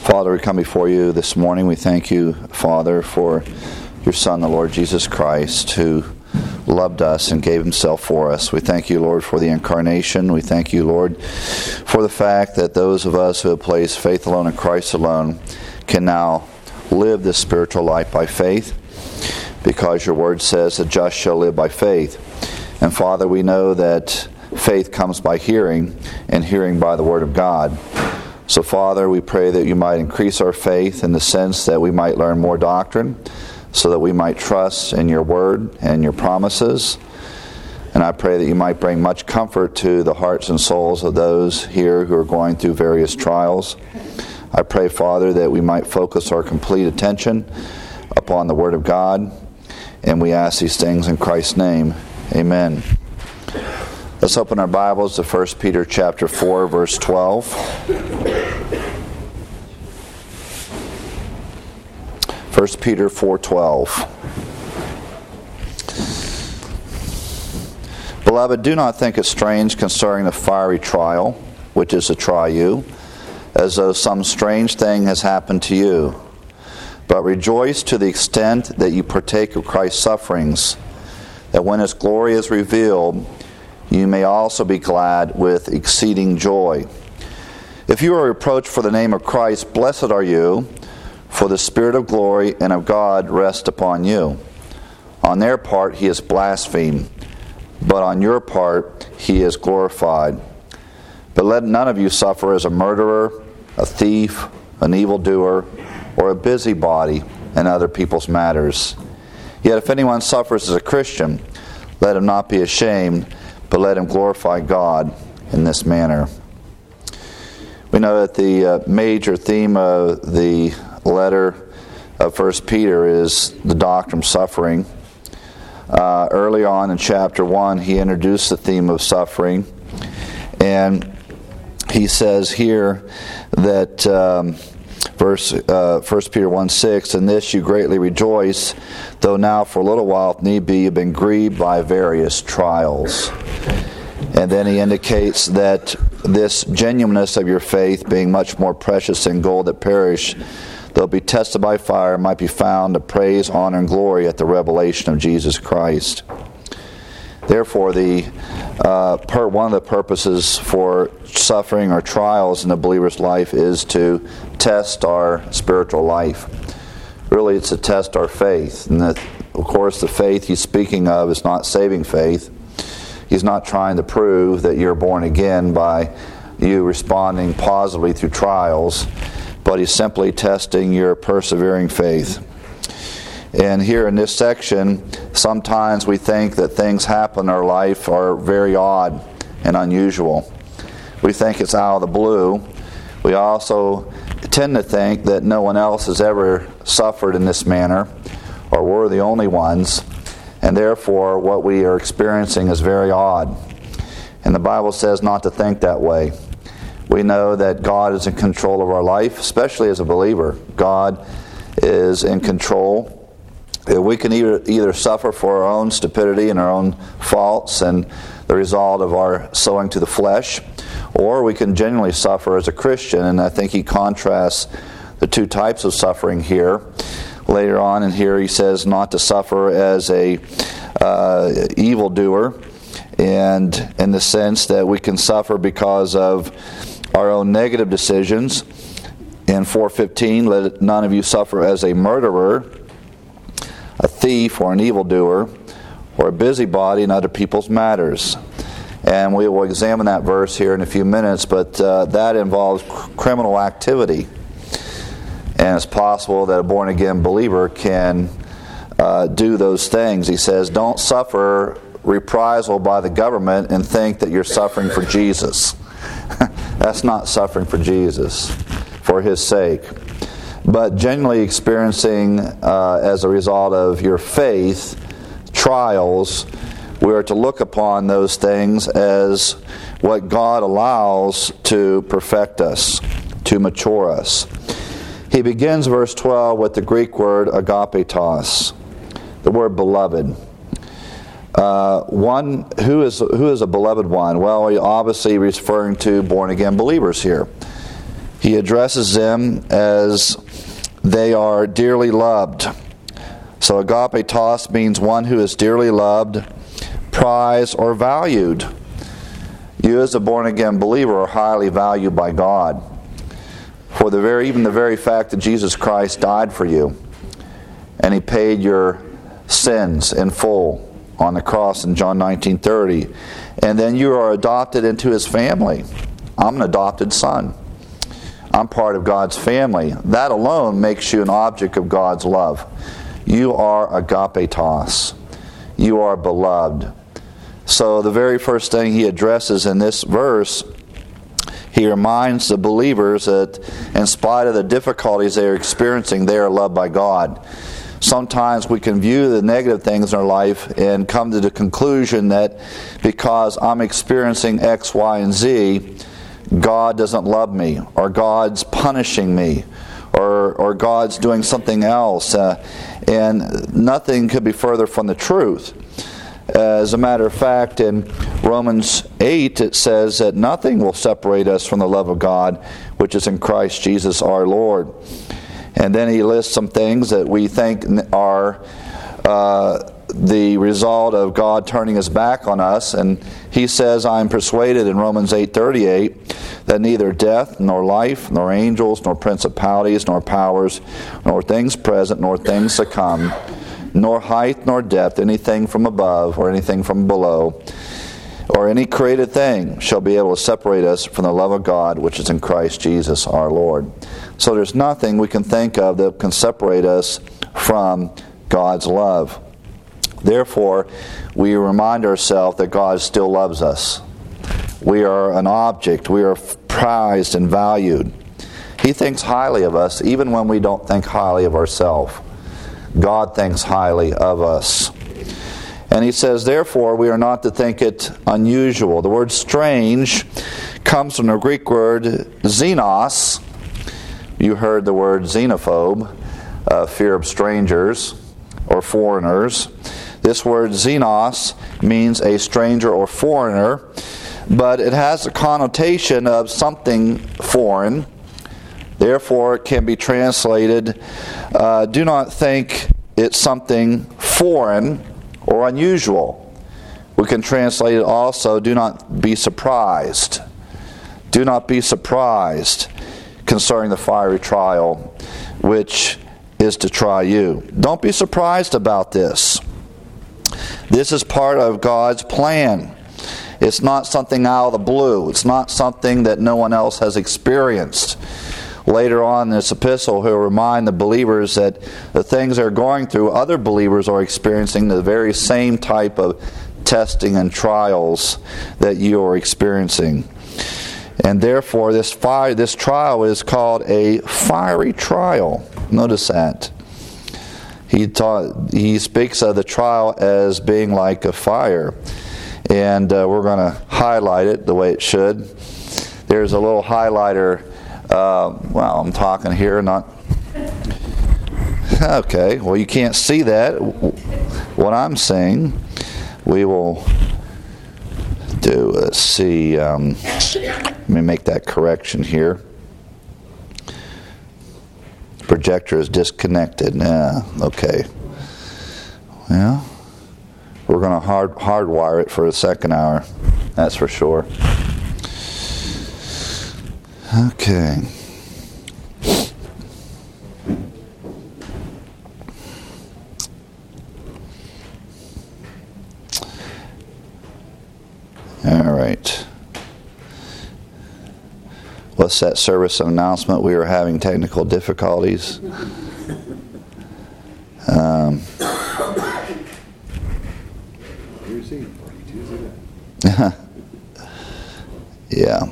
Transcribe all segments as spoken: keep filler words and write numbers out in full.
Father, we come before you this morning. We thank you, Father, for your Son, the Lord Jesus Christ, who loved us and gave himself for us. We thank you, Lord, for the incarnation. We thank you, Lord, for the fact that those of us who have placed faith alone in Christ alone can now live this spiritual life by faith, because your word says the just shall live by faith. And Father, we know that faith comes by hearing, and hearing by the word of God. So Father, we pray that you might increase our faith in the sense that we might learn more doctrine, so that we might trust in your word and your promises. And I pray that you might bring much comfort to the hearts and souls of those here who are going through various trials. I pray, Father, that we might focus our complete attention upon the word of God. And we ask these things in Christ's name. Amen. Let's open our Bibles to First Peter chapter four, verse twelve. First Peter four twelve. Beloved, do not think it strange concerning the fiery trial, which is to try you, as though some strange thing has happened to you. But rejoice to the extent that you partake of Christ's sufferings, that when his glory is revealed, you may also be glad with exceeding joy. If you are reproached for the name of Christ, blessed are you, for the Spirit of glory and of God rest upon you. On their part he is blasphemed, but on your part he is glorified. But let none of you suffer as a murderer, a thief, an evildoer, or a busybody in other people's matters. Yet if anyone suffers as a Christian, let him not be ashamed, but let him glorify God in this manner. We know that the uh, major theme of the letter of First Peter is the doctrine of suffering. Uh, early on in chapter one, he introduced the theme of suffering. And he says here that um, verse uh, First Peter one six, in this you greatly rejoice, though now for a little while, if need be, you've been grieved by various trials. And then he indicates that this genuineness of your faith, being much more precious than gold that perish, though be tested by fire, might be found to praise, honor, and glory at the revelation of Jesus Christ. Therefore, the uh, per, one of the purposes for suffering or trials in the believer's life is to test our spiritual life. Really, it's to test our faith. And that, of course, the faith he's speaking of is not saving faith. He's not trying to prove that you're born again by you responding positively through trials, but he's simply testing your persevering faith. And here in this section, sometimes we think that things happen in our life are very odd and unusual. We think it's out of the blue. We also tend to think that no one else has ever suffered in this manner, or we're the only ones, and therefore what we are experiencing is very odd. And the Bible says not to think that way. We know that God is in control of our life, especially as a believer. God is in control. We can either, either suffer for our own stupidity and our own faults and the result of our sowing to the flesh, or we can genuinely suffer as a Christian. And I think he contrasts the two types of suffering here. Later on in here he says not to suffer as a uh, evildoer, and in the sense that we can suffer because of our own negative decisions. In four fifteen, let none of you suffer as a murderer, a thief, or an evildoer, or a busybody in other people's matters. And we will examine that verse here in a few minutes, but uh, that involves criminal activity. And it's possible that a born-again believer can uh, do those things. He says, don't suffer reprisal by the government and think that you're suffering for Jesus. That's not suffering for Jesus, for his sake. But genuinely experiencing, uh, as a result of your faith, trials, we are to look upon those things as what God allows to perfect us, to mature us. He begins verse twelve with the Greek word agapetos, the word beloved. Uh, one who is who is a beloved one? Well, he obviously referring to born again believers here. he addresses them as they are dearly loved. So agapetos means one who is dearly loved, prized, or valued. You as a born-again believer are highly valued by God. For the very, even the very fact that Jesus Christ died for you, and He paid your sins in full on the cross in John nineteen thirty, and then you are adopted into His family. I'm an adopted son. I'm part of God's family. That alone makes you an object of God's love. You are agapetos. You are beloved. So the very first thing he addresses in this verse, he reminds the believers that in spite of the difficulties they are experiencing, they are loved by God. Sometimes we can view the negative things in our life and come to the conclusion that because I'm experiencing X, Y, and Z, God doesn't love me, or God's punishing me, or or God's doing something else. Uh, and nothing could be further from the truth. As a matter of fact, in Romans eight, it says that nothing will separate us from the love of God, which is in Christ Jesus our Lord. And then he lists some things that we think are uh, the result of God turning His back on us. And he says, I am persuaded in Romans eight thirty-eight that neither death, nor life, nor angels, nor principalities, nor powers, nor things present, nor things to come, nor height, nor depth, anything from above or anything from below, or any created thing shall be able to separate us from the love of God, which is in Christ Jesus our Lord. So there's nothing we can think of that can separate us from God's love. Therefore, we remind ourselves that God still loves us. We are an object. We are prized and valued. He thinks highly of us, even when we don't think highly of ourselves. God thinks highly of us. And he says, therefore, we are not to think it unusual. The word strange comes from the Greek word xenos. You heard the word xenophobe, uh, fear of strangers or foreigners. This word xenos means a stranger or foreigner, but it has a connotation of something foreign. Therefore, it can be translated, uh, do not think it's something foreign or unusual. We can translate it also, do not be surprised. Do not be surprised concerning the fiery trial, which is to try you. Don't be surprised about this. This is part of God's plan. It's not something out of the blue. It's not something that no one else has experienced. Later on in this epistle, he'll remind the believers that the things they're going through, other believers are experiencing the very same type of testing and trials that you are experiencing. And therefore, this fire, this trial is called a fiery trial. Notice that. He taught, he speaks of the trial as being like a fire. And uh, we're going to highlight it the way it should. There's a little highlighter. Uh, well, I'm talking here, not... Okay, well, you can't see that. What I'm saying, we will do, let's see, um, let me make that correction here. Projector is disconnected. Yeah, okay. Well, we're going to hard hardwire it for the second hour. That's for sure. Okay. All right. What's that service announcement? We were having technical difficulties. Um, yeah.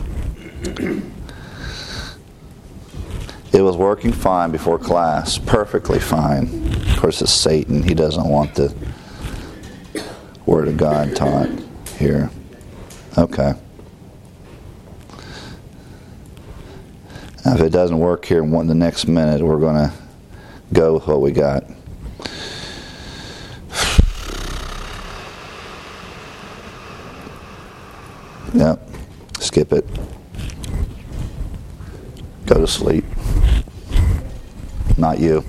It was working fine before class, perfectly fine. Of course, it's Satan. He doesn't want the Word of God taught here. Okay. Now, if it doesn't work here in one the next minute, we're going to go with what we got. Yep. Skip it. go to sleep. Not you.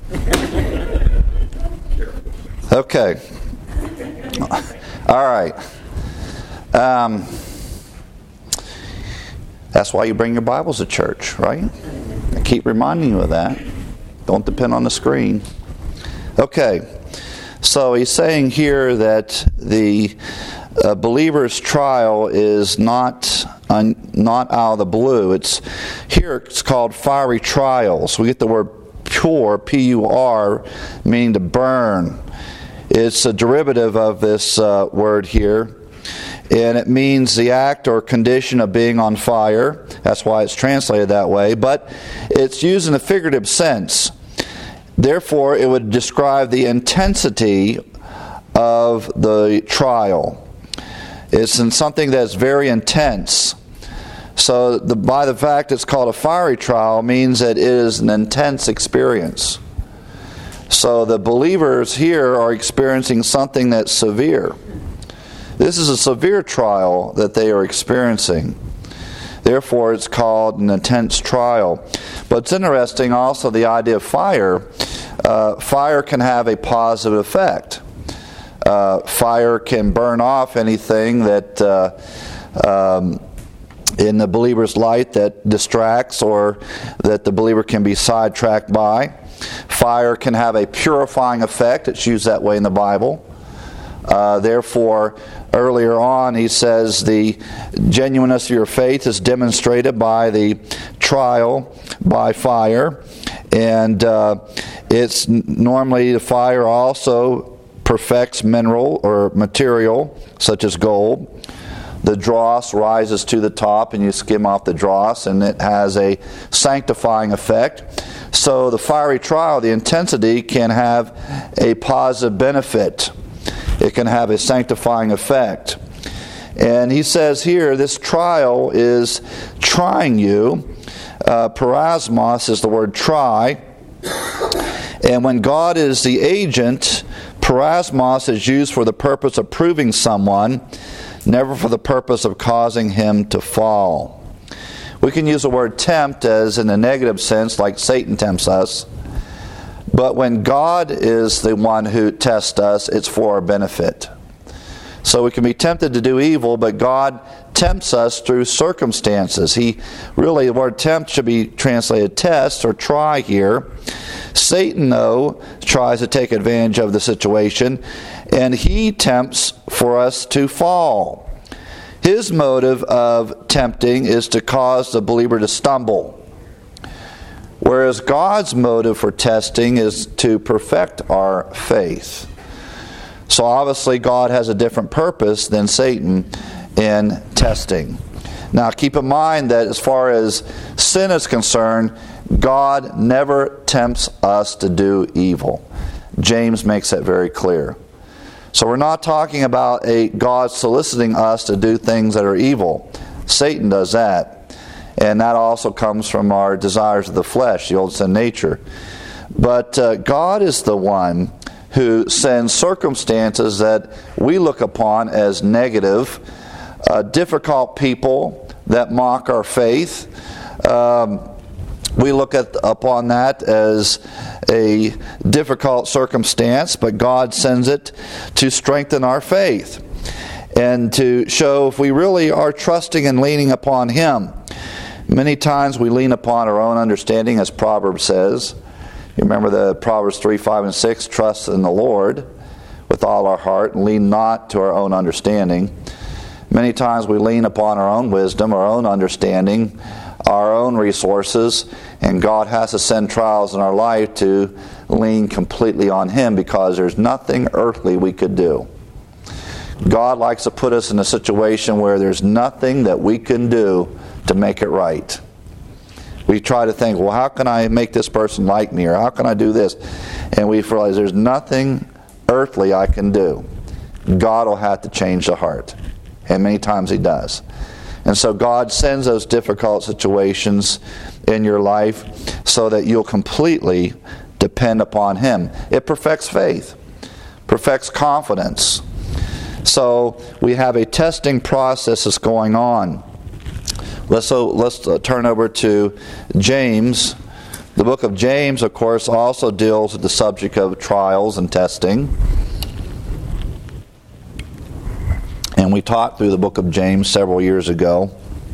Okay. All right. Um, that's why you bring your Bibles to church, right? I keep reminding you of that. Don't depend on the screen. Okay. So he's saying here that the uh, believer's trial is not un, not out of the blue. It's here. It's called fiery trials. We get the word pure, P U R, meaning to burn. It's a derivative of this uh, word here, and it means the act or condition of being on fire. That's why it's translated that way, but it's used in a figurative sense. Therefore, it would describe the intensity of the trial. It's in something that's very intense. So the, by the fact it's called a fiery trial means that it is an intense experience. So the believers here are experiencing something that's severe. This is a severe trial that they are experiencing. Therefore, it's called an intense trial. But it's interesting also the idea of fire. Uh, fire can have a positive effect. Uh, fire can burn off anything that uh, um, in the believer's light that distracts or that the believer can be sidetracked by. Fire can have a purifying effect. It's used that way in the Bible. Uh, therefore, earlier on, he says the genuineness of your faith is demonstrated by the trial by fire. And uh, it's normally the fire also perfects mineral or material, such as gold. The dross rises to the top, and you skim off the dross, and it has a sanctifying effect. So the fiery trial, the intensity, can have a positive benefit. It can have a sanctifying effect. And he says here, this trial is trying you. Uh, parasmos is the word try. And when God is the agent, parasmos is used for the purpose of proving someone, never for the purpose of causing him to fall. We can use the word tempt as in a negative sense, like Satan tempts us. But when God is the one who tests us, it's for our benefit. So we can be tempted to do evil, but God tempts us through circumstances. He really, the word tempt should be translated test or try here. Satan, though, tries to take advantage of the situation, and he tempts for us to fall. His motive of tempting is to cause the believer to stumble. Whereas God's motive for testing is to perfect our faith. So obviously God has a different purpose than Satan in testing. Now keep in mind that as far as sin is concerned, God never tempts us to do evil. James makes that very clear. So we're not talking about a God soliciting us to do things that are evil. Satan does that. And that also comes from our desires of the flesh, the old sin nature. But uh, God is the one who sends circumstances that we look upon as negative, uh, difficult people that mock our faith. Um, we look at upon that as a difficult circumstance, but God sends it to strengthen our faith and to show if we really are trusting and leaning upon Him. Many times we lean upon our own understanding, as Proverbs says. You remember the Proverbs three, five, and six, trust in the Lord with all our heart and lean not to our own understanding. Many times we lean upon our own wisdom, our own understanding, our own resources, and God has to send trials in our life to lean completely on Him because there's nothing earthly we could do. God likes to put us in a situation where there's nothing that we can do to make it right. We try to think, well, how can I make this person like me, or how can I do this? And we realize there's nothing earthly I can do. God will have to change the heart. And many times He does. And so God sends those difficult situations in your life so that you'll completely depend upon Him. It perfects faith, perfects confidence. So we have a testing process that's going on. Let's so let's uh, turn over to James. The book of James, of course, also deals with the subject of trials and testing. And we taught through the book of James several years ago.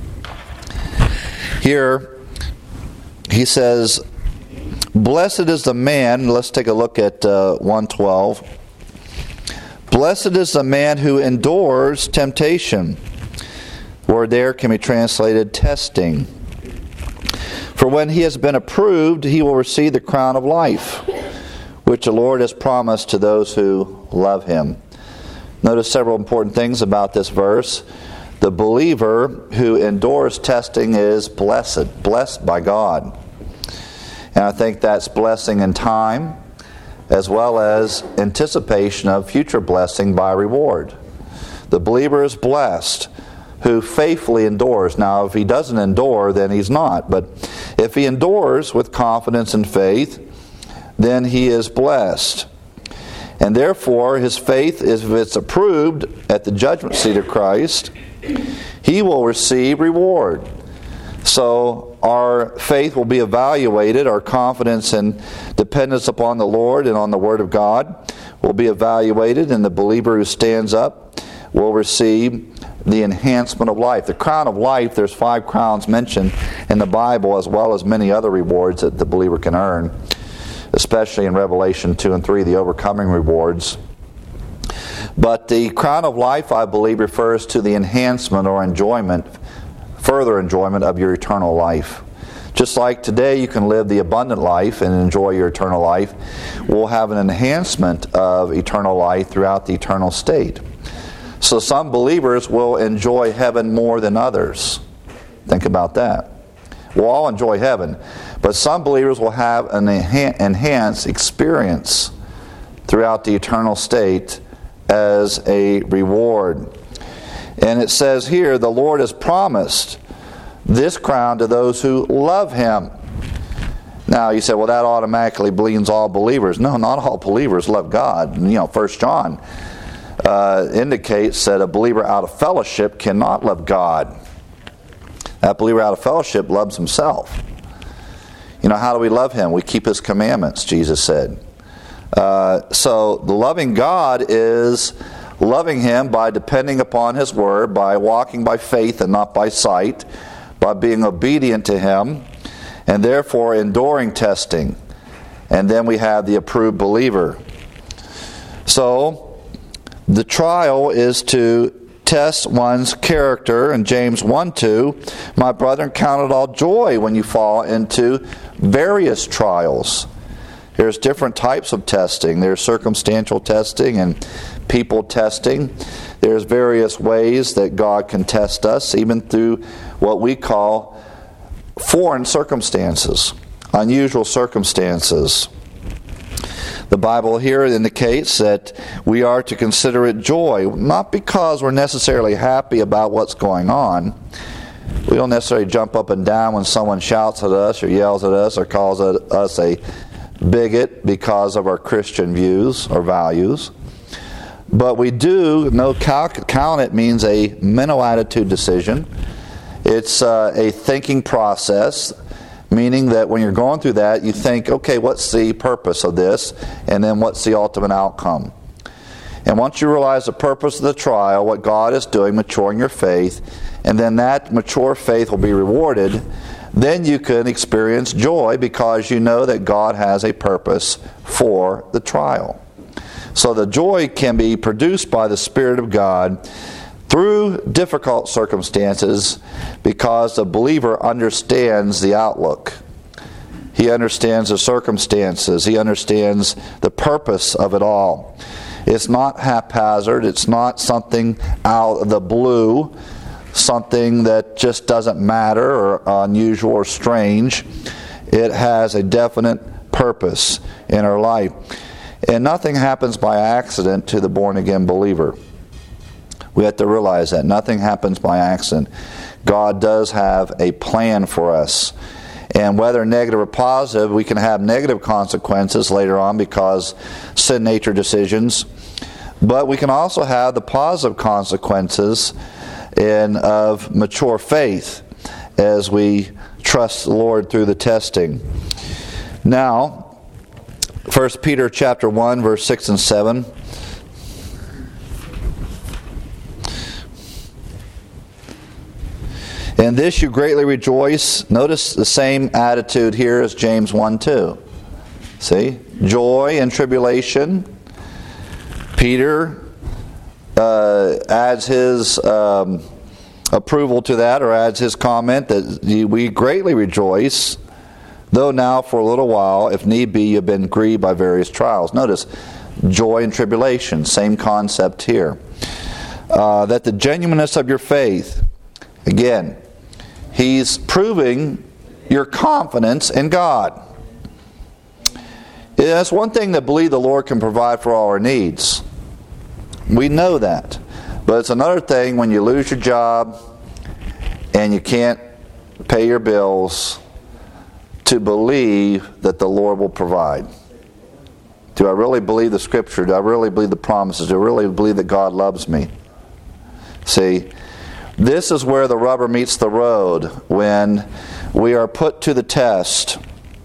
Here, he says, "Blessed is the man," let's take a look at uh, one twelve. "Blessed is the man who endures temptation." Word there can be translated testing. "For when he has been approved, he will receive the crown of life, which the Lord has promised to those who love him." Notice several important things about this verse. The believer who endures testing is blessed, blessed by God. And I think that's blessing in time, as well as anticipation of future blessing by reward. The believer is blessed who faithfully endures. Now, if he doesn't endure, then he's not. But if he endures with confidence and faith, then he is blessed. And therefore, his faith, if it's approved at the judgment seat of Christ, he will receive reward. So our faith will be evaluated, our confidence and dependence upon the Lord and on the Word of God will be evaluated, and the believer who stands up will receive the enhancement of life. The crown of life, there's five crowns mentioned in the Bible, as well as many other rewards that the believer can earn, especially in Revelation two and three, the overcoming rewards. But the crown of life, I believe, refers to the enhancement or enjoyment, further enjoyment of your eternal life. Just like today you can live the abundant life and enjoy your eternal life, we'll have an enhancement of eternal life throughout the eternal state. So some believers will enjoy heaven more than others. Think about that. We'll all enjoy heaven, but some believers will have an enhanced experience throughout the eternal state as a reward. And it says here, the Lord has promised this crown to those who love Him. Now you say, well, that automatically means all believers. No, not all believers love God. You know, First John uh, indicates that a believer out of fellowship cannot love God. That believer out of fellowship loves himself. You know, how do we love Him? We keep His commandments, Jesus said. Uh, so the loving God is loving Him by depending upon His Word, by walking by faith and not by sight, by being obedient to Him, and therefore enduring testing. And then we have the approved believer. So the trial is to test one's character. In James one two, "My brethren, count it all joy when you fall into various trials." There's different types of testing. There's circumstantial testing and people testing. There's various ways that God can test us, even through what we call foreign circumstances, unusual circumstances. The Bible here indicates that we are to consider it joy, not because we're necessarily happy about what's going on. We don't necessarily jump up and down when someone shouts at us or yells at us or calls us a bigot because of our Christian views or values. But we do know count it means a mental attitude decision. It's uh, a thinking process, meaning that when you're going through that, you think, okay, what's the purpose of this? And then what's the ultimate outcome? And once you realize the purpose of the trial, what God is doing, maturing your faith, and then that mature faith will be rewarded, then you can experience joy because you know that God has a purpose for the trial. So the joy can be produced by the Spirit of God through difficult circumstances because the believer understands the outlook. He understands the circumstances. He understands the purpose of it all. It's not haphazard. It's not something out of the blue, something that just doesn't matter or unusual or strange. It has a definite purpose in our life. And nothing happens by accident to the born-again believer. We have to realize that. Nothing happens by accident. God does have a plan for us. And whether negative or positive, we can have negative consequences later on because sin nature decisions. But we can also have the positive consequences in of mature faith as we trust the Lord through the testing. Now, First Peter chapter one, verse six and seven. In this you greatly rejoice. Notice the same attitude here as James one two. See? Joy and tribulation. Peter uh, adds his um, approval to that, or adds his comment that we greatly rejoice, though now for a little while, if need be, you've been grieved by various trials. Notice, joy and tribulation, same concept here. Uh, that the genuineness of your faith, again, he's proving your confidence in God. It's one thing to believe the Lord can provide for all our needs. We know that. But it's another thing when you lose your job and you can't pay your bills to believe that the Lord will provide. Do I really believe the Scripture? Do I really believe the promises? Do I really believe that God loves me? See, this is where the rubber meets the road when we are put to the test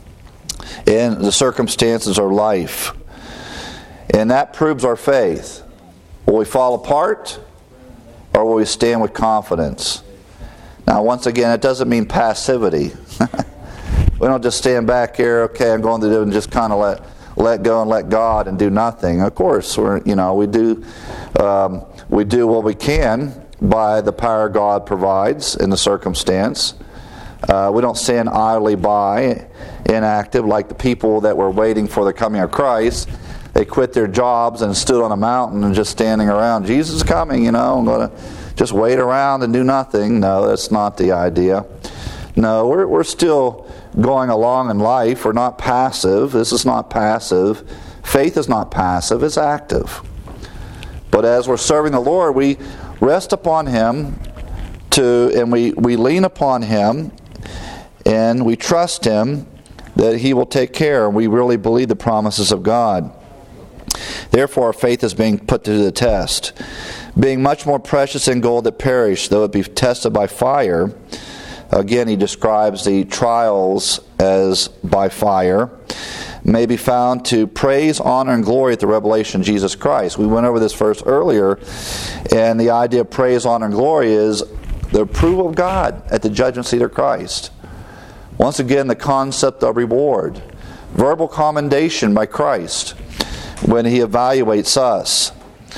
in the circumstances of life. And that proves our faith. Will we fall apart, or will we stand with confidence? Now, once again, it doesn't mean passivity. We don't just stand back here, okay, I'm going to do, and just kind of let let go and let God and do nothing. Of course, we're you know we do um, we do what we can by the power God provides in the circumstance. Uh, we don't stand idly by, inactive, like the people that were waiting for the coming of Christ. They quit their jobs and stood on a mountain and just standing around. Jesus is coming, you know, I'm going to just wait around and do nothing. No, that's not the idea. No, we're we're still going along in life. We're not passive. This is not passive. Faith is not passive, it's active. But as we're serving the Lord, we rest upon Him to, and we, we lean upon Him, and we trust Him that He will take care. And we really believe the promises of God. Therefore, our faith is being put to the test. Being much more precious than gold that perish, though it be tested by fire. Again, he describes the trials as by fire. May be found to praise, honor, and glory at the revelation of Jesus Christ. We went over this verse earlier, and the idea of praise, honor, and glory is the approval of God at the judgment seat of Christ. Once again, the concept of reward. Verbal commendation by Christ when He evaluates us.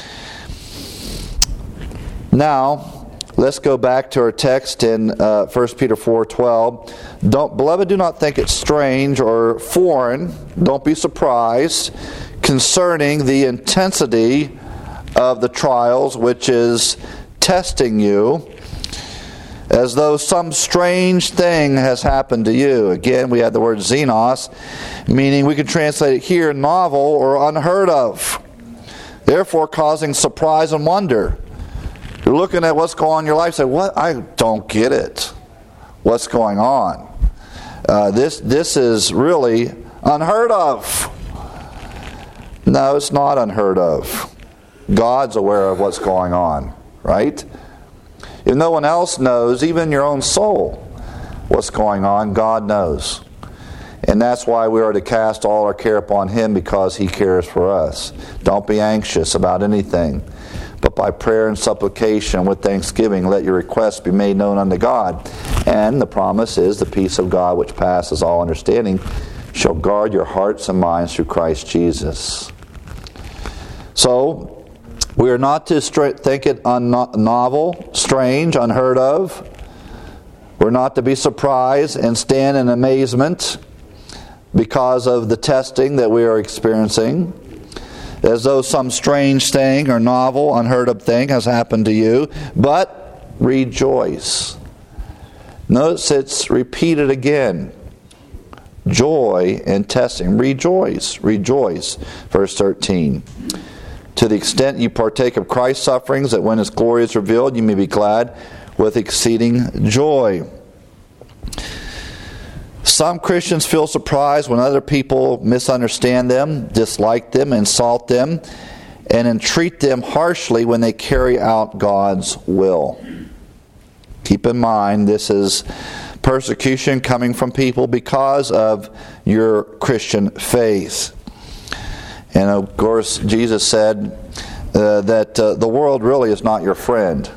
Now, let's go back to our text in uh, First Peter four twelve. Don't, beloved, do not think it strange or foreign. Don't be surprised concerning the intensity of the trials which is testing you, as though some strange thing has happened to you. Again, we have the word xenos, meaning we can translate it here, novel or unheard of. Therefore, causing surprise and wonder. You're looking at what's going on in your life, say, "What? I don't get it. What's going on? Uh, this this is really unheard of." No, it's not unheard of. God's aware of what's going on, right? If no one else knows, even your own soul, what's going on, God knows. And that's why we are to cast all our care upon Him, because He cares for us. Don't be anxious about anything, but by prayer and supplication with thanksgiving, let your requests be made known unto God. And the promise is the peace of God, which passes all understanding, shall guard your hearts and minds through Christ Jesus. So, we are not to think it un- novel, strange, unheard of. We're not to be surprised and stand in amazement because of the testing that we are experiencing, as though some strange thing or novel, unheard of thing has happened to you, but rejoice. Notice it's repeated again. Joy and testing. Rejoice, rejoice. Verse thirteen. To the extent you partake of Christ's sufferings, that when His glory is revealed, you may be glad with exceeding joy. Some Christians feel surprised when other people misunderstand them, dislike them, insult them, and entreat them harshly when they carry out God's will. Keep in mind, this is persecution coming from people because of your Christian faith. And of course, Jesus said uh, that uh, the world really is not your friend.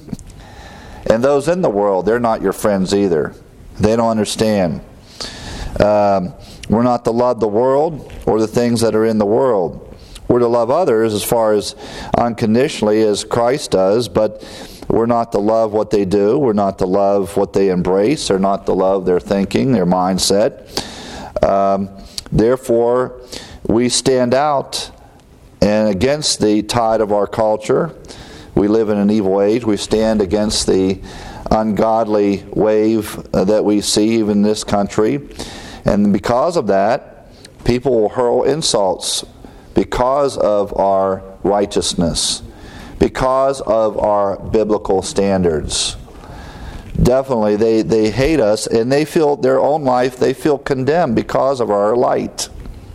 And those in the world, they're not your friends either. They don't understand. Um, we're not to love the world or the things that are in the world. We're to love others as far as unconditionally as Christ does, but we're not to love what they do. We're not to love what they embrace. They're not to love their thinking, their mindset. Um, therefore, we stand out and against the tide of our culture. We live in an evil age. We stand against the ungodly wave uh, that we see even in this country. And because of that, people will hurl insults because of our righteousness, because of our biblical standards. Definitely, they, they hate us, and they feel their own life, they feel condemned because of our light.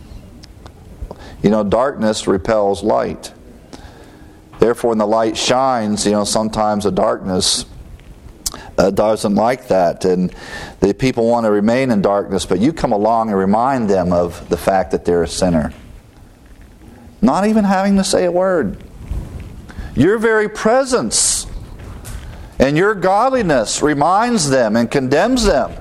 You know, darkness repels light. Therefore, when the light shines, you know, sometimes the darkness uh, doesn't like that. And the people want to remain in darkness, but you come along and remind them of the fact that they're a sinner. Not even having to say a word. Your very presence and your godliness reminds them and condemns them.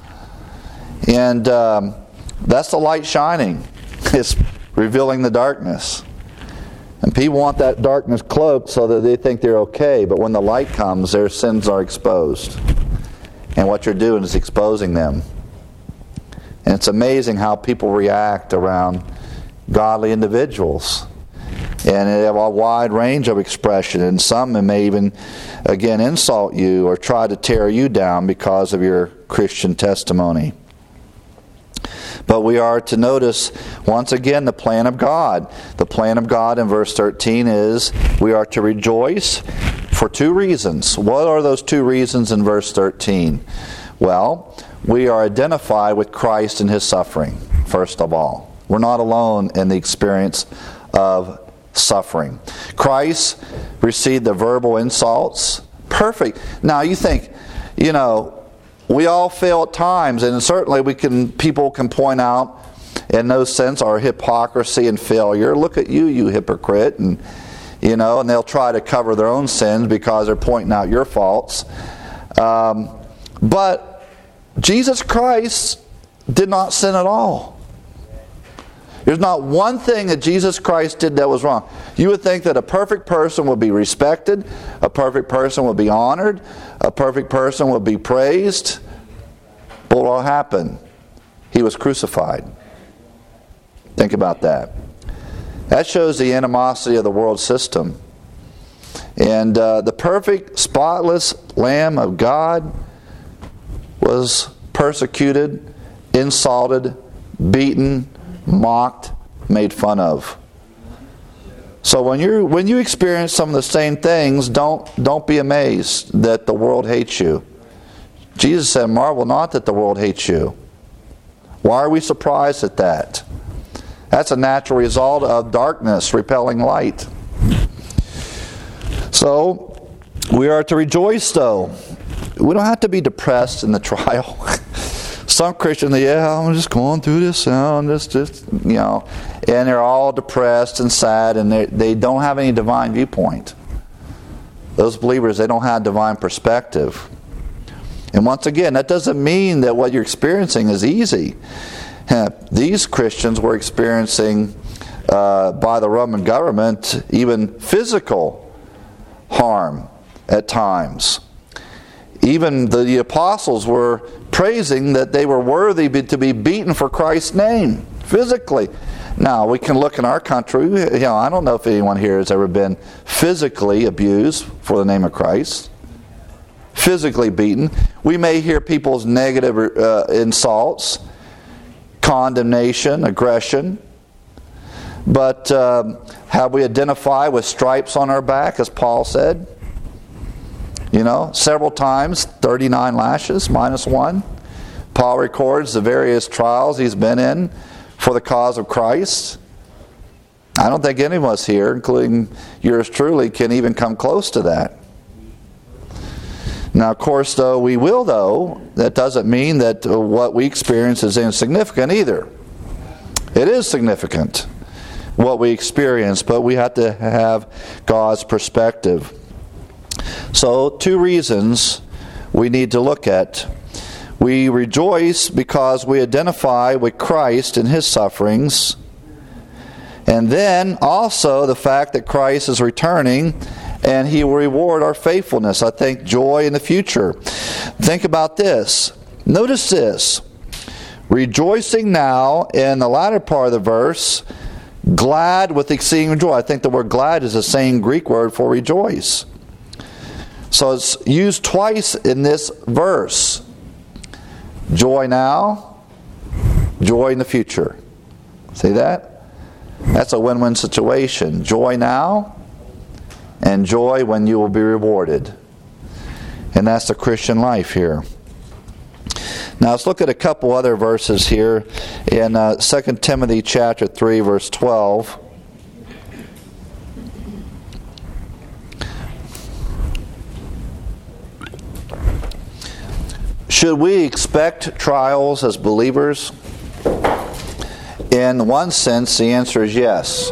And um, that's the light shining. It's revealing the darkness. And people want that darkness cloaked so that they think they're okay. But when the light comes, their sins are exposed. And what you're doing is exposing them. And it's amazing how people react around godly individuals. And they have a wide range of expression. And some may even, again, insult you or try to tear you down because of your Christian testimony. But we are to notice, once again, the plan of God. The plan of God in verse thirteen is we are to rejoice for two reasons. What are those two reasons in verse thirteen? Well, we are identified with Christ in His suffering, first of all. We're not alone in the experience of suffering. Christ received the verbal insults. Perfect. Now you think, you know, we all fail at times, and certainly we can. People can point out, in no sense, our hypocrisy and failure. Look at you, you hypocrite, and you know, and they'll try to cover their own sins because they're pointing out your faults. Um, but Jesus Christ did not sin at all. There's not one thing that Jesus Christ did that was wrong. You would think that a perfect person would be respected, a perfect person would be honored, a perfect person would be praised. But what happened? He was crucified. Think about that. That shows the animosity of the world system. And uh, the perfect, spotless Lamb of God was persecuted, insulted, beaten, mocked, made fun of. So when you when you experience some of the same things, don't don't be amazed that the world hates you. Jesus said, "Marvel not that the world hates you." Why are we surprised at that? That's a natural result of darkness repelling light. So we are to rejoice, though. We don't have to be depressed in the trial. Some Christians, yeah, I'm just going through this, and just, just, you know, and they're all depressed and sad, and they they don't have any divine viewpoint. Those believers, they don't have divine perspective. And once again, that doesn't mean that what you're experiencing is easy. These Christians were experiencing, uh, by the Roman government, even physical harm at times. Even the, the apostles were praising that they were worthy to be beaten for Christ's name, physically. Now, we can look in our country. You know, I don't know if anyone here has ever been physically abused for the name of Christ. Physically beaten. We may hear people's negative uh, insults, condemnation, aggression. But um, have we identified with stripes on our back, as Paul said? You know, several times, thirty-nine lashes, minus one. Paul records the various trials he's been in for the cause of Christ. I don't think any of us here, including yours truly, can even come close to that. Now, of course, though, we will, though, that doesn't mean that what we experience is insignificant either. It is significant, what we experience, but we have to have God's perspective. So, two reasons we need to look at. We rejoice because we identify with Christ in His sufferings. And then also the fact that Christ is returning and He will reward our faithfulness. I think joy in the future. Think about this. Notice this. Rejoicing now, in the latter part of the verse, glad with exceeding joy. I think the word glad is the same Greek word for rejoice. So it's used twice in this verse. Joy now, joy in the future. See that? That's a win-win situation. Joy now, and joy when you will be rewarded. And that's the Christian life here. Now let's look at a couple other verses here in uh, Second Timothy chapter three, verse twelve. Should we expect trials as believers? In one sense, the answer is yes.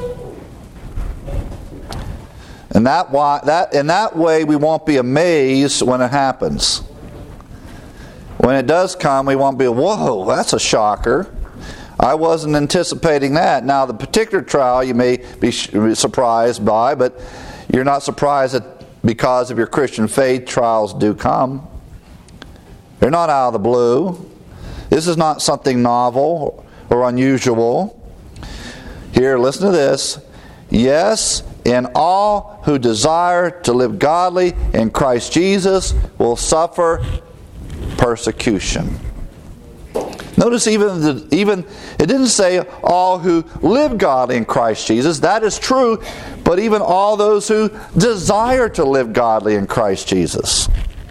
And that, that, in that way, we won't be amazed when it happens. When it does come, we won't be, whoa, that's a shocker. I wasn't anticipating that. Now, the particular trial you may be surprised by, but you're not surprised that because of your Christian faith, trials do come. They're not out of the blue. This is not something novel or unusual. Here, listen to this. Yes, and all who desire to live godly in Christ Jesus will suffer persecution. Notice even, the, even it didn't say all who live godly in Christ Jesus. That is true, but even all those who desire to live godly in Christ Jesus.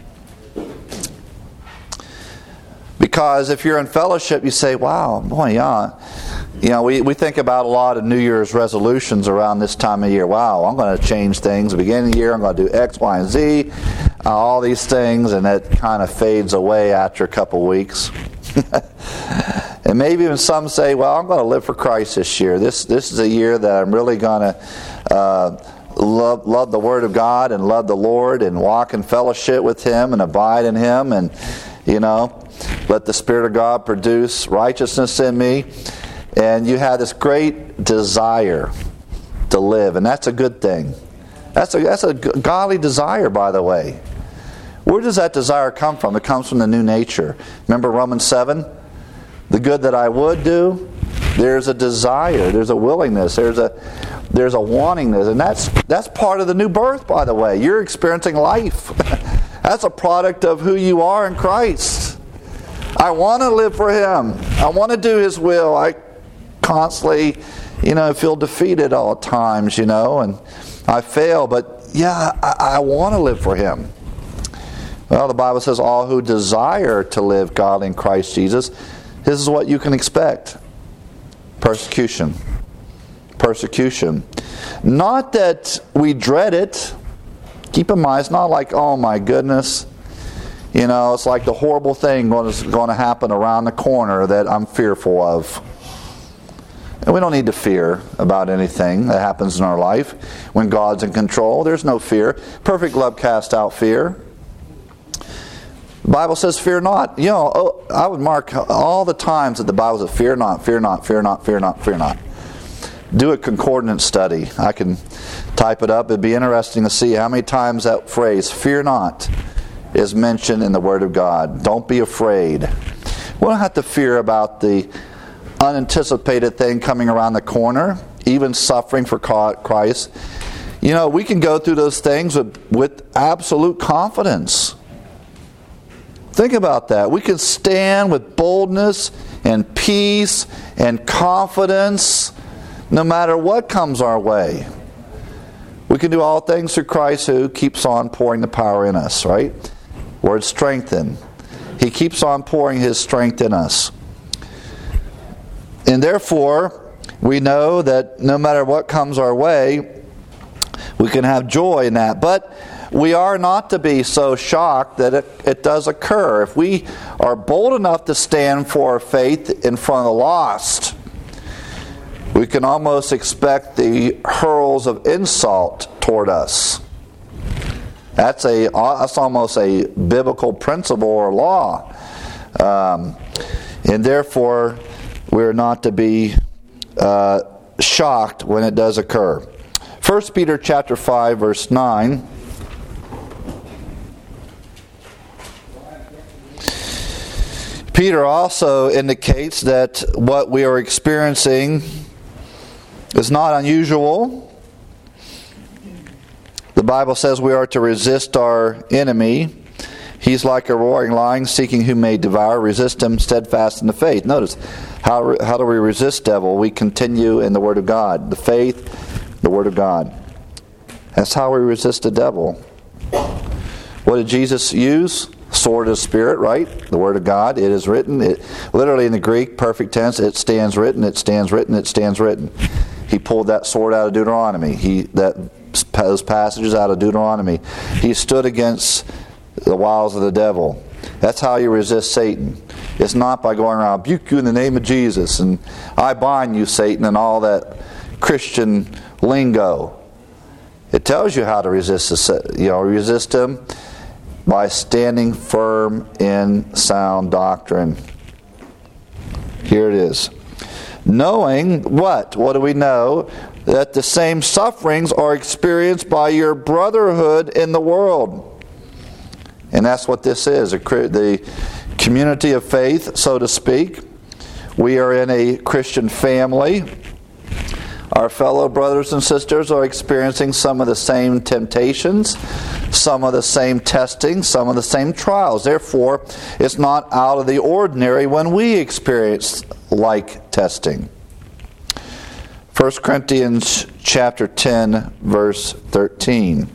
Because if you're in fellowship, you say, wow, boy, yeah. You know, we, we think about a lot of New Year's resolutions around this time of year. Wow, I'm going to change things. Beginning of the year, I'm going to do X, Y, and Z. Uh, all these things, and it kind of fades away after a couple weeks. And maybe even some say, well, I'm going to live for Christ this year. This this is a year that I'm really going to uh, love, love the Word of God and love the Lord and walk in fellowship with Him and abide in Him and, you know, let the Spirit of God produce righteousness in me. And you have this great desire to live, and that's a good thing. That's a, that's a godly desire, by the way. Where does that desire come from? It comes from the new nature. Remember Romans seven? The good that I would do, there's a desire, there's a willingness, there's a there's a wantingness, and that's that's part of the new birth, by the way. You're experiencing life. That's a product of who you are in Christ. I want to live for Him. I want to do His will. I constantly, you know, feel defeated all times, you know, and I fail, but yeah, I, I want to live for Him. Well, the Bible says all who desire to live godly in Christ Jesus, this is what you can expect. Persecution. Persecution. Not that we dread it. Keep in mind, it's not like, oh my goodness, you know, it's like the horrible thing going to, going to happen around the corner that I'm fearful of. And we don't need to fear about anything that happens in our life. When God's in control, there's no fear. Perfect love casts out fear. The Bible says, fear not. You know, oh, I would mark all the times that the Bible says, fear not, fear not, fear not, fear not, fear not. Do a concordance study. I can type it up. It'd be interesting to see how many times that phrase, fear not, is mentioned in the Word of God. Don't be afraid. We don't have to fear about the unanticipated thing coming around the corner, even suffering for Christ. You know, we can go through those things with, with absolute confidence. Think about that. We can stand with boldness and peace and confidence no matter what comes our way. We can do all things through Christ who keeps on pouring the power in us, right? Word strengthen. He keeps on pouring His strength in us. And therefore, we know that no matter what comes our way, we can have joy in that. But we are not to be so shocked that it, it does occur. If we are bold enough to stand for our faith in front of the lost, we can almost expect the hurls of insult toward us. That's a that's almost a biblical principle or law. Um, and therefore, we're not to be uh, shocked when it does occur. First Peter chapter five, verse nine. Peter also indicates that what we are experiencing is not unusual. The Bible says we are to resist our enemy. He's like a roaring lion seeking whom may devour. Resist him steadfast in the faith. Notice, how, how do we resist devil? We continue in the Word of God. The faith, the Word of God. That's how we resist the devil. What did Jesus use? Sword of the Spirit, right? The Word of God. It is written. It, literally in the Greek, perfect tense, it stands written, it stands written, it stands written. He pulled that sword out of Deuteronomy. He that those passages out of Deuteronomy. He stood against the wiles of the devil. That's how you resist Satan. It's not by going around, rebuke you in the name of Jesus, and I bind you, Satan, and all that Christian lingo. It tells you how to resist the, you know, resist him by standing firm in sound doctrine. Here it is. Knowing what? What do we know? That the same sufferings are experienced by your brotherhood in the world. And that's what this is, the community of faith, so to speak. We are in a Christian family. Our fellow brothers and sisters are experiencing some of the same temptations, some of the same testing, some of the same trials. Therefore, it's not out of the ordinary when we experience like testing. First Corinthians chapter ten, verse thirteen.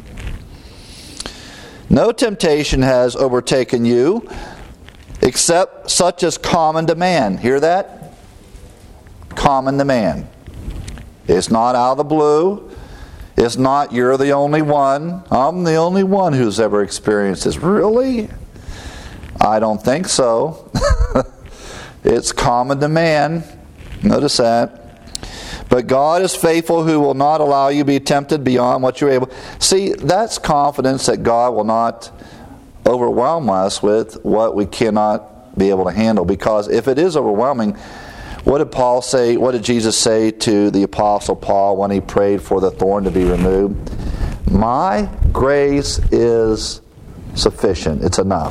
No temptation has overtaken you except such as common to man. Hear that? Common to man. It's not out of the blue. It's not you're the only one. I'm the only one who's ever experienced this. Really? I don't think so. It's common to man. Notice that. But God is faithful, who will not allow you to be tempted beyond what you're able. See, that's confidence that God will not overwhelm us with what we cannot be able to handle. Because if it is overwhelming, what did Paul say? What did Jesus say to the Apostle Paul when he prayed for the thorn to be removed? My grace is sufficient. It's enough.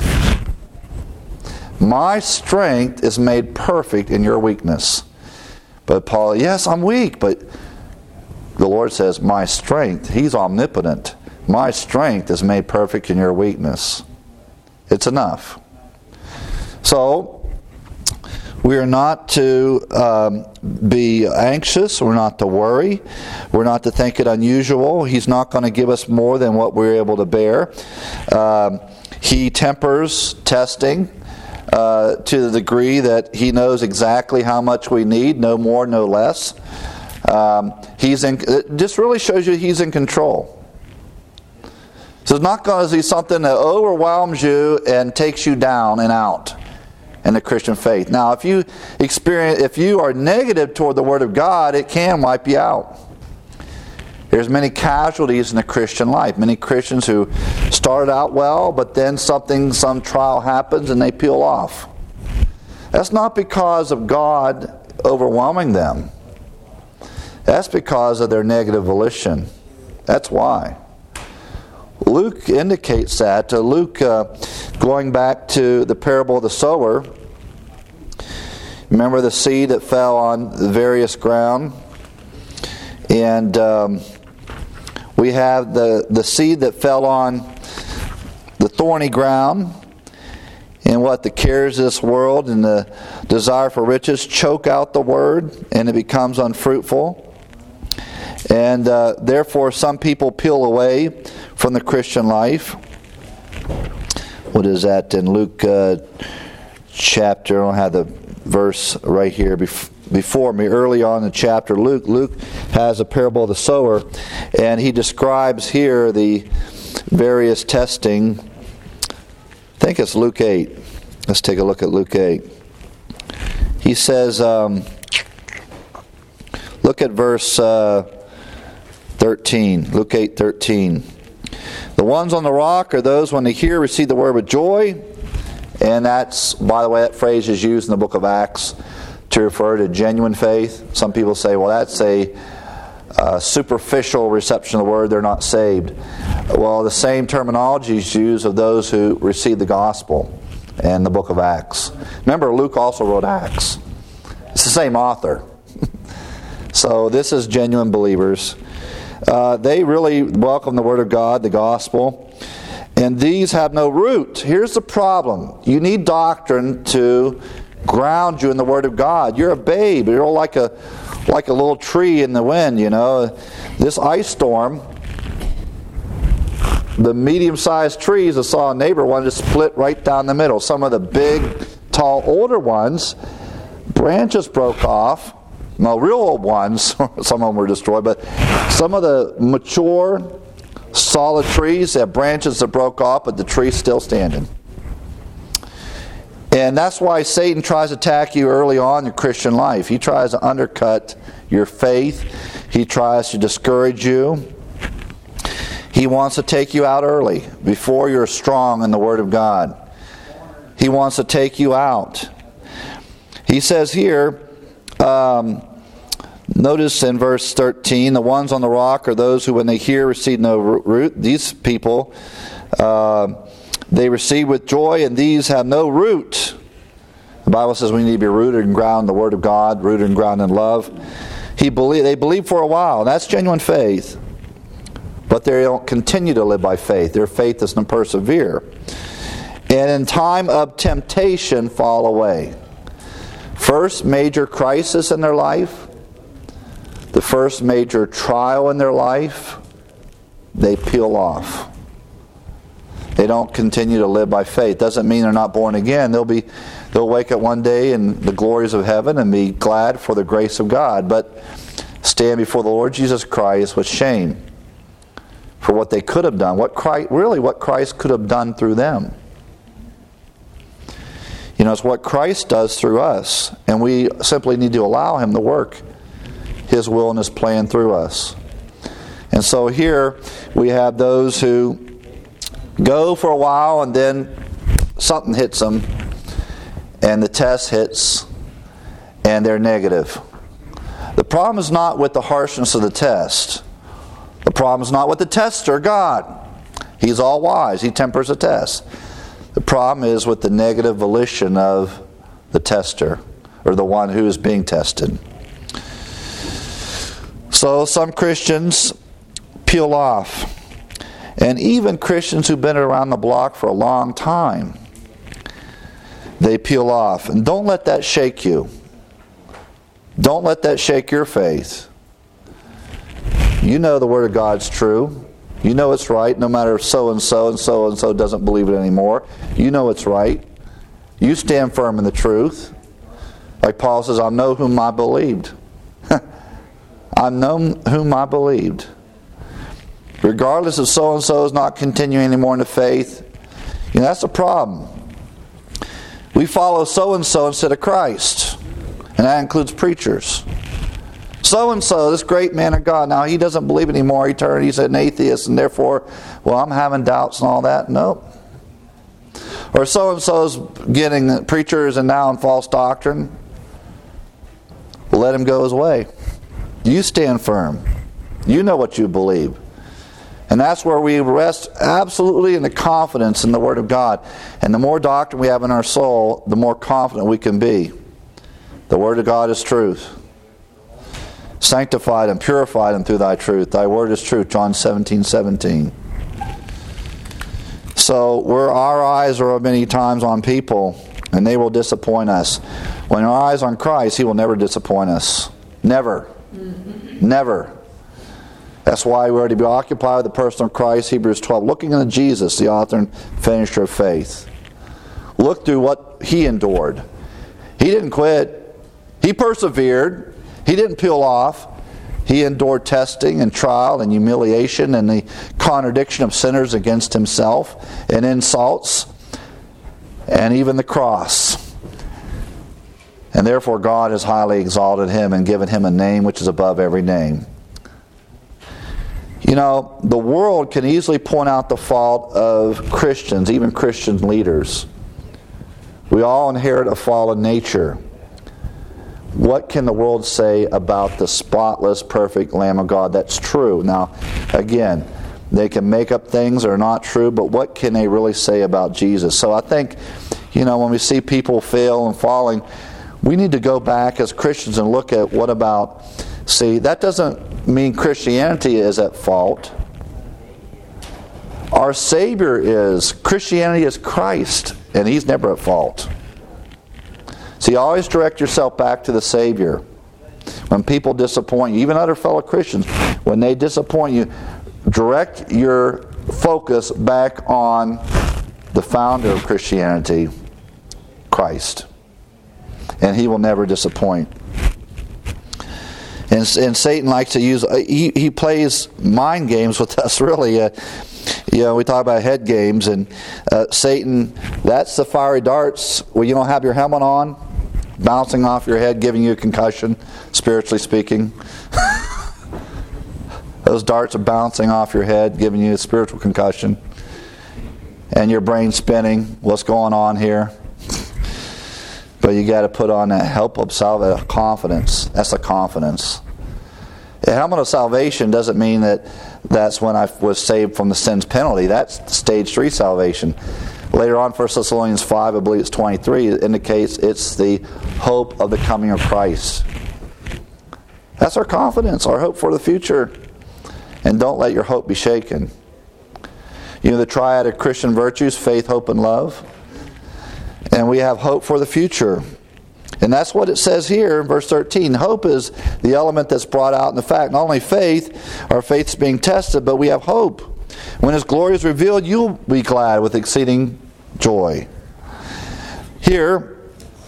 My strength is made perfect in your weakness. But Paul, yes, I'm weak, but the Lord says, my strength, He's omnipotent. My strength is made perfect in your weakness. It's enough. So, we are not to um, be anxious. We're not to worry. We're not to think it unusual. He's not going to give us more than what we're able to bear. Um, he tempers testing uh, to the degree that He knows exactly how much we need, no more, no less. Um, he's in. It just really shows you He's in control. So it's not going to be something that overwhelms you and takes you down and out in the Christian faith. Now, if you experience, if you are negative toward the Word of God, it can wipe you out. There's many casualties in the Christian life. Many Christians who started out well, but then something, some trial happens and they peel off. That's not because of God overwhelming them. That's because of their negative volition. That's why. Luke indicates that. Uh, Luke, uh, going back to the parable of the sower, remember the seed that fell on the various ground? And um, we have the, the seed that fell on the thorny ground, and what the cares of this world and the desire for riches choke out the word, and it becomes unfruitful. And uh, therefore some people peel away from the Christian life. What is that in Luke uh, chapter? I don't have the verse right here bef- before me. Early on in the chapter, Luke Luke has a parable of the sower, and he describes here the various testing. I think it's Luke eight. Let's take a look at Luke eight. He says, um, look at verse uh, thirteen. Luke eight thirteen. The ones on the rock are those when they hear, receive the word with joy. And that's, by the way, that phrase is used in the book of Acts to refer to genuine faith. Some people say, well, that's a uh, superficial reception of the word. They're not saved. Well, the same terminology is used of those who receive the gospel in the book of Acts. Remember, Luke also wrote Acts. It's the same author. So this is genuine believers. Uh, they really welcome the word of God, the gospel. And these have no root. Here's the problem. You need doctrine to ground you in the word of God. You're a babe. You're like a like a little tree in the wind, you know. This ice storm, the medium-sized trees, I saw a neighbor wanted to split right down the middle. Some of the big, tall, older ones, branches broke off. No, real old ones, some of them were destroyed, but some of the mature, solid trees have branches that broke off, but the tree's still standing. And that's why Satan tries to attack you early on in your Christian life. He tries to undercut your faith. He tries to discourage you. He wants to take you out early, before you're strong in the Word of God. He wants to take you out. He says here, um, notice in verse thirteen, the ones on the rock are those who when they hear receive no root. These people, uh, they receive with joy, and these have no root. The Bible says we need to be rooted and grounded in the Word of God, rooted and grounded in love. He believe, they believe for a while, and that's genuine faith. But they don't continue to live by faith. Their faith doesn't persevere. And in time of temptation, fall away. First major crisis in their life, the first major trial in their life, they peel off. They don't continue to live by faith. Doesn't mean they're not born again. They'll be, they'll wake up one day in the glories of heaven and be glad for the grace of God, but stand before the Lord Jesus Christ with shame for what they could have done. What Christ, really, what Christ could have done through them. You know, it's what Christ does through us, and we simply need to allow Him to work His will and His plan through us. And so here we have those who go for a while and then something hits them and the test hits and they're negative. The problem is not with the harshness of the test. The problem is not with the tester, God. He's all wise. He tempers the test. The problem is with the negative volition of the tester, or the one who is being tested. So some Christians peel off. And even Christians who've been around the block for a long time, they peel off. And don't let that shake you. Don't let that shake your faith. You know the Word of God's true. You know it's right, no matter if so-and-so and so-and-so doesn't believe it anymore. You know it's right. You stand firm in the truth. Like Paul says, I know whom I believed. I know whom I believed. Regardless if so-and-so is not continuing anymore in the faith, you know, that's a problem. We follow so-and-so instead of Christ. And that includes preachers. So-and-so, this great man of God, now he doesn't believe anymore. He turned, he's an atheist, and therefore, well, I'm having doubts and all that. Nope. Or so-and-so's getting preachers and now in false doctrine. Let him go his way. You stand firm. You know what you believe. And that's where we rest absolutely in the confidence in the Word of God. And the more doctrine we have in our soul, the more confident we can be. The Word of God is truth. Sanctify them, purify them through Thy truth. Thy Word is truth, John seventeen seventeen. So where our eyes are many times on people, and they will disappoint us. When our eyes are on Christ, He will never disappoint us. Never. Mm-hmm. Never. That's why we are to be occupied with the person of Christ, Hebrews twelve. Looking unto Jesus, the author and finisher of faith. Look through what He endured. He didn't quit. He persevered. He didn't peel off. He endured testing and trial and humiliation and the contradiction of sinners against himself and insults and even the cross. And therefore God has highly exalted him and given him a name which is above every name. You know, the world can easily point out the fault of Christians, even Christian leaders. We all inherit a fallen nature. What can the world say about the spotless, perfect Lamb of God? That's true. Now, again, they can make up things that are not true, but what can they really say about Jesus? So I think, you know, when we see people fail and falling, we need to go back as Christians and look at what about, see, that doesn't mean Christianity is at fault. Our Savior is. Christianity is Christ, and He's never at fault. See, always direct yourself back to the Savior. When people disappoint you, even other fellow Christians, when they disappoint you, direct your focus back on the founder of Christianity, Christ. And He will never disappoint. And, and Satan likes to use, he, he plays mind games with us, really. Uh, you know, we talk about head games, and uh, Satan, that's the fiery darts where you don't have your helmet on, bouncing off your head, giving you a concussion, spiritually speaking. Those darts are bouncing off your head, giving you a spiritual concussion. And your brain spinning, what's going on here? But you got to put on that help of salvation, confidence. That's the confidence. The helmet of salvation doesn't mean that that's when I was saved from the sin's penalty. That's stage three salvation. Later on, First Thessalonians five, I believe it's twenty-three, it indicates it's the hope of the coming of Christ. That's our confidence, our hope for the future. And don't let your hope be shaken. You know the triad of Christian virtues, faith, hope, and love. And we have hope for the future. And that's what it says here in verse thirteen. Hope is the element that's brought out in the fact. Not only faith, our faith's being tested, but we have hope. When His glory is revealed, you'll be glad with exceeding joy. Here,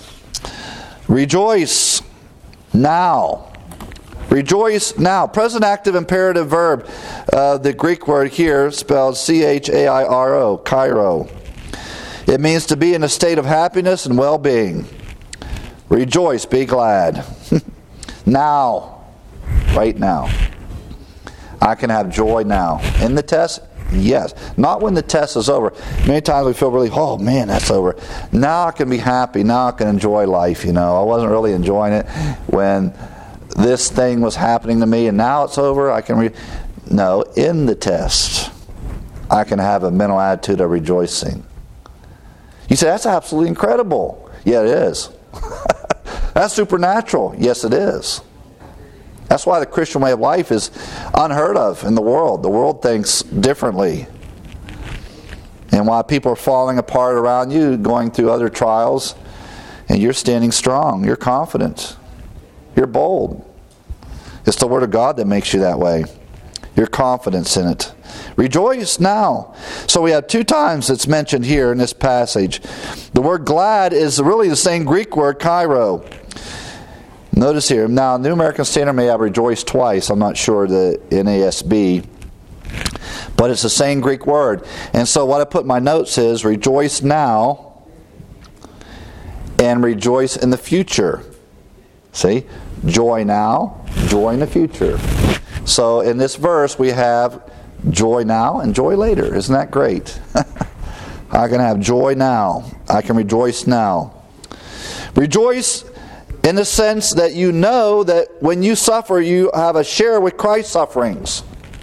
rejoice now. Rejoice now. Present active imperative verb. Uh, the Greek word here spelled C H A I R O, Chairo. It means to be in a state of happiness and well-being. Rejoice, be glad. Now. Right now. I can have joy now. In the test? Yes. Not when the test is over. Many times we feel really, oh man, that's over. Now I can be happy. Now I can enjoy life, you know. I wasn't really enjoying it when this thing was happening to me, and now it's over. I can re- No, in the test, I can have a mental attitude of rejoicing. You say, that's absolutely incredible. Yeah, it is. That's supernatural. Yes, it is. That's why the Christian way of life is unheard of in the world. The world thinks differently. And why people are falling apart around you, going through other trials, and you're standing strong. You're confident. You're bold. It's the Word of God that makes you that way. Your confidence in it. Rejoice now. So we have two times it's mentioned here in this passage. The word glad is really the same Greek word, chairo. Notice here, now New American Standard may have rejoice twice. I'm not sure the N A S B. But it's the same Greek word. And so what I put in my notes is rejoice now and rejoice in the future. See? Joy now, joy in the future. So in this verse we have joy now and joy later. Isn't that great? I can have joy now. I can rejoice now. Rejoice in the sense that you know that when you suffer, you have a share with Christ's sufferings.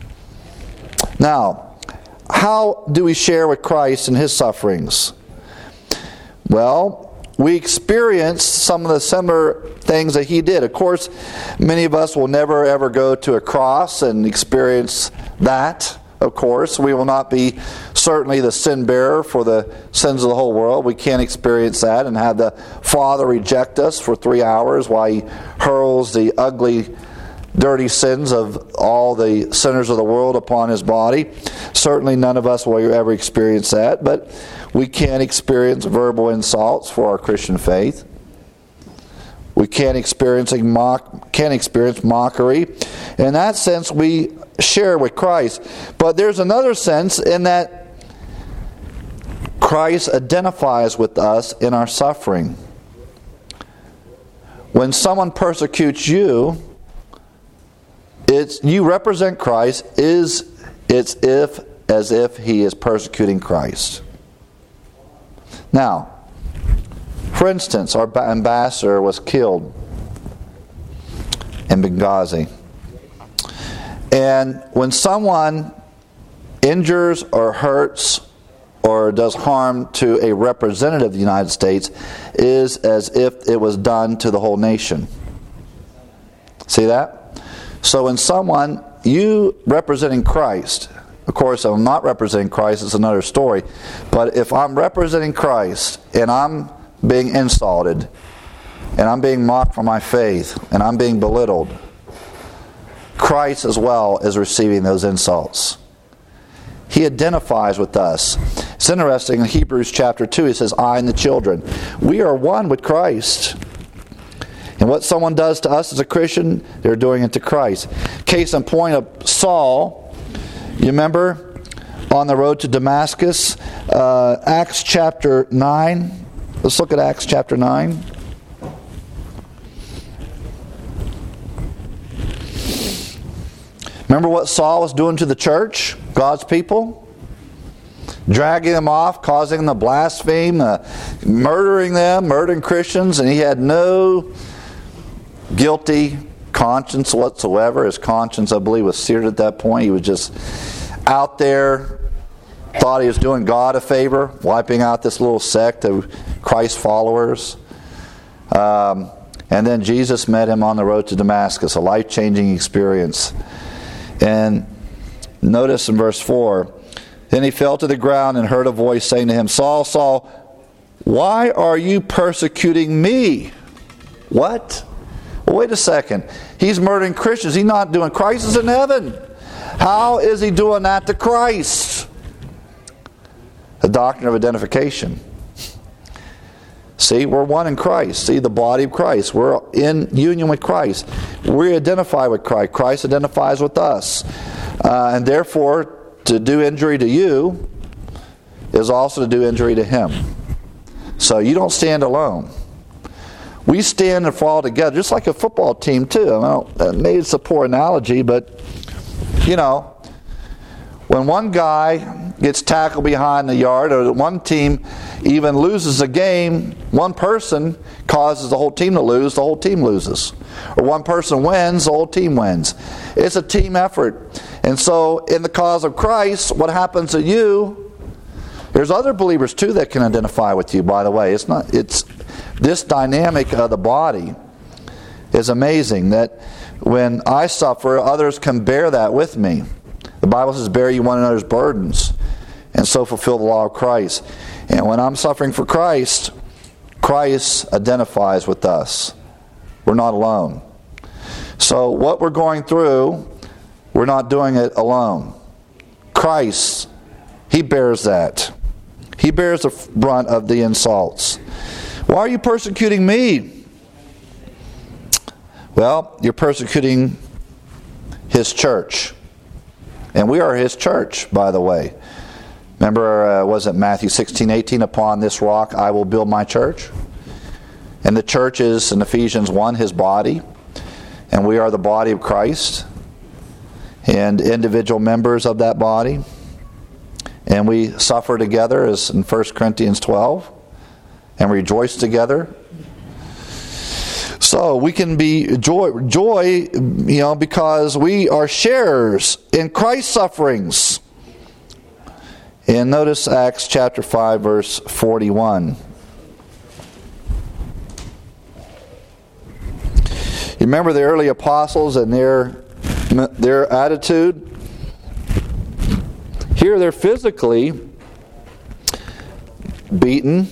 Now, how do we share with Christ in His sufferings? Well, we experience some of the similar things that He did. Of course, many of us will never ever go to a cross and experience that. Of course, we will not be certainly the sin bearer for the sins of the whole world. We can't experience that and have the Father reject us for three hours while He hurls the ugly, dirty sins of all the sinners of the world upon His body. Certainly none of us will ever experience that, but we can experience verbal insults for our Christian faith. We can't experience mock, can't experience mockery. In that sense, we share with Christ. But there's another sense in that Christ identifies with us in our suffering. When someone persecutes you, it's you represent Christ. Is it's if as if he is persecuting Christ. Now, for instance, our ambassador was killed in Benghazi. And when someone injures or hurts or does harm to a representative of the United States, is as if it was done to the whole nation. See that? So when someone, you representing Christ, of course, if I'm not representing Christ, it's another story. But if I'm representing Christ and I'm being insulted and I'm being mocked for my faith and I'm being belittled, Christ as well is receiving those insults. He identifies with us. It's interesting, in Hebrews chapter two, he says, I and the children. We are one with Christ. And what someone does to us as a Christian, they're doing it to Christ. Case in point of Saul, you remember on the road to Damascus, uh, Acts chapter nine. Let's look at Acts chapter nine. Remember what Saul was doing to the church, God's people? Dragging them off, causing them to blaspheme, uh, murdering them, murdering Christians, and he had no guilty conscience whatsoever. His conscience, I believe, was seared at that point. He was just out there, thought he was doing God a favor, wiping out this little sect of Christ followers. Um, and then Jesus met him on the road to Damascus, a life-changing experience. And notice in verse four, then he fell to the ground and heard a voice saying to him, Saul, Saul, why are you persecuting me? What? Well, wait a second. He's murdering Christians. He's not doing. Christ is in heaven. How is he doing that to Christ? The doctrine of identification. See, we're one in Christ. See, the body of Christ. We're in union with Christ. We identify with Christ. Christ identifies with us. Uh, and therefore, to do injury to you is also to do injury to him. So you don't stand alone. We stand and fall together, just like a football team too. I mean, maybe it's a poor analogy, but you know, when one guy gets tackled behind the yard, or one team even loses a game, one person causes the whole team to lose, the whole team loses. Or one person wins, the whole team wins. It's a team effort. And so in the cause of Christ, what happens to you, there's other believers too that can identify with you, by the way. It's not it's this dynamic of the body is amazing, that when I suffer, others can bear that with me. The Bible says, bear you one another's burdens, and so fulfill the law of Christ. And when I'm suffering for Christ, Christ identifies with us. We're not alone. So what we're going through, we're not doing it alone. Christ, He bears that. He bears the brunt of the insults. Why are you persecuting me? Well, you're persecuting His church. And we are His church, by the way. Remember, uh, was it Matthew sixteen eighteen? Upon this rock I will build my church. And the church is, in Ephesians one, His body. And we are the body of Christ. And individual members of that body. And we suffer together, as in First Corinthians twelve. And rejoice together. So we can be joy, joy, you know, because we are sharers in Christ's sufferings. And notice Acts chapter five, verse forty-one. You remember the early apostles and their their attitude? Here they're physically beaten.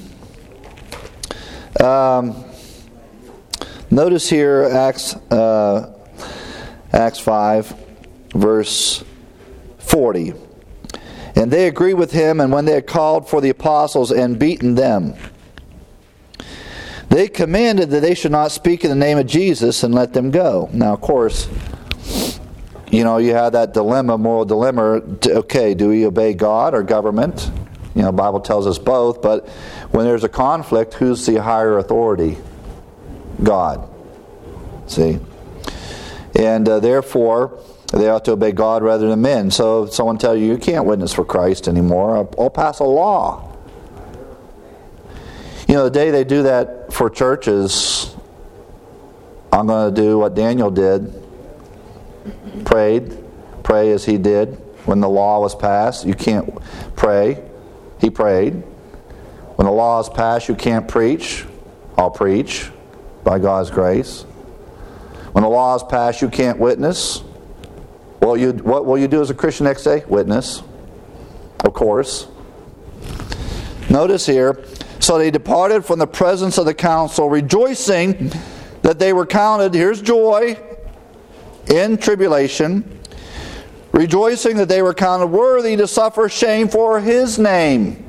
Um, notice here Acts uh, Acts five, verse forty. And they agreed with him, and when they had called for the apostles and beaten them, They commanded that they should not speak in the name of Jesus and let them go. Now, of course, you know, you have that dilemma, moral dilemma. Okay, do we obey God or government? You know, the Bible tells us both, but when there's a conflict, who's the higher authority? God. See? And uh, therefore, they ought to obey God rather than men. So if someone tells you, you can't witness for Christ anymore, I'll, I'll pass a law. You know, the day they do that for churches, I'm going to do what Daniel did. Prayed. Pray as he did when the law was passed. You can't pray. He prayed. When the law is passed, you can't preach. I'll preach by God's grace. When the law is passed, you can't witness. Well, you, what will you do as a Christian next day? Witness. Of course. Notice here, so they departed from the presence of the council, rejoicing that they were counted, here's joy, in tribulation, rejoicing that they were counted worthy to suffer shame for His name.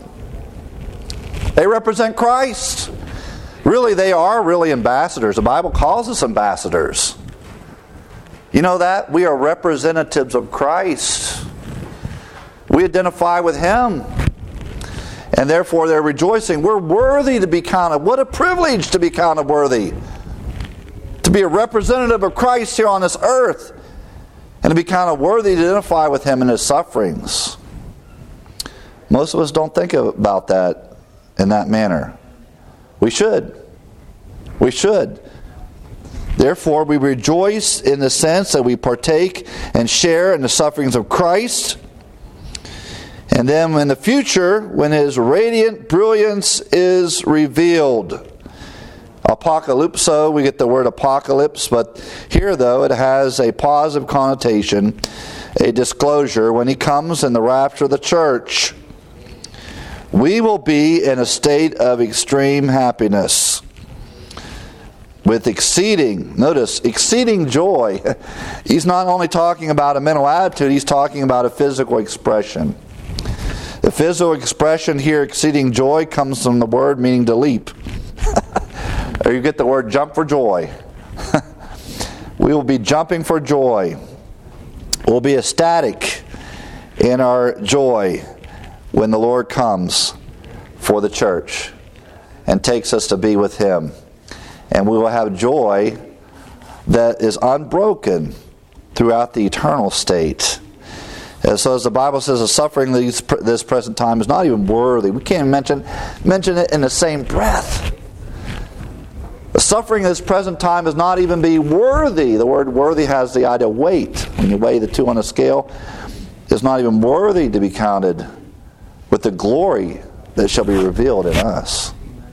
They represent Christ. Really, they are really ambassadors. The Bible calls us ambassadors. You know that? We are representatives of Christ. We identify with Him. And therefore they're rejoicing. We're worthy to be counted. What a privilege to be counted worthy. To be a representative of Christ here on this earth. And to be counted worthy to identify with Him in His sufferings. Most of us don't think about that in that manner. We should. We should. Therefore, we rejoice in the sense that we partake and share in the sufferings of Christ. And then in the future, when His radiant brilliance is revealed. Apocalypso, we get the word apocalypse, but here though it has a positive connotation, a disclosure. When He comes in the rapture of the church, we will be in a state of extreme happiness. With exceeding, notice, exceeding joy. He's not only talking about a mental attitude, He's talking about a physical expression. The physical expression here, exceeding joy, comes from the word meaning to leap. Or you get the word jump for joy. We will be jumping for joy. We'll be ecstatic in our joy when the Lord comes for the church and takes us to be with Him. And we will have joy that is unbroken throughout the eternal state. And so as the Bible says, the suffering of these, this present time is not even worthy. We can't mention, mention it in the same breath. The suffering of this present time is not even be worthy. The word worthy has the idea of weight. When you weigh the two on a scale, it's not even worthy to be counted with the glory that shall be revealed in us.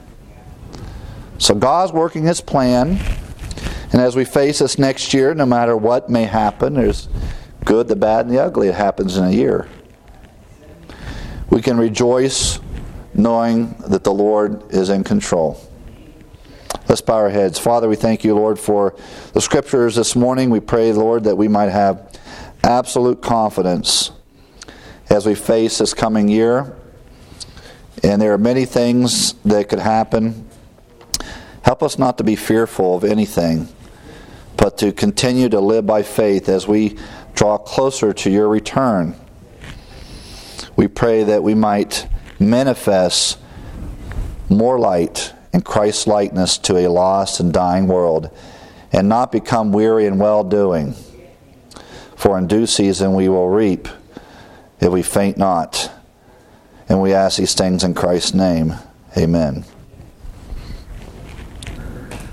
So God's working His plan, and as we face this next year, no matter what may happen, there's good, the bad, and the ugly. It happens in a year. We can rejoice knowing that the Lord is in control. Let's bow our heads. Father, we thank You, Lord, for the Scriptures this morning. We pray, Lord, that we might have absolute confidence as we face this coming year. And there are many things that could happen. Help us not to be fearful of anything, but to continue to live by faith as we draw closer to Your return. We pray that we might manifest more light and Christ's likeness to a lost and dying world, and not become weary in well-doing. For in due season we will reap if we faint not. And we ask these things in Christ's name. Amen.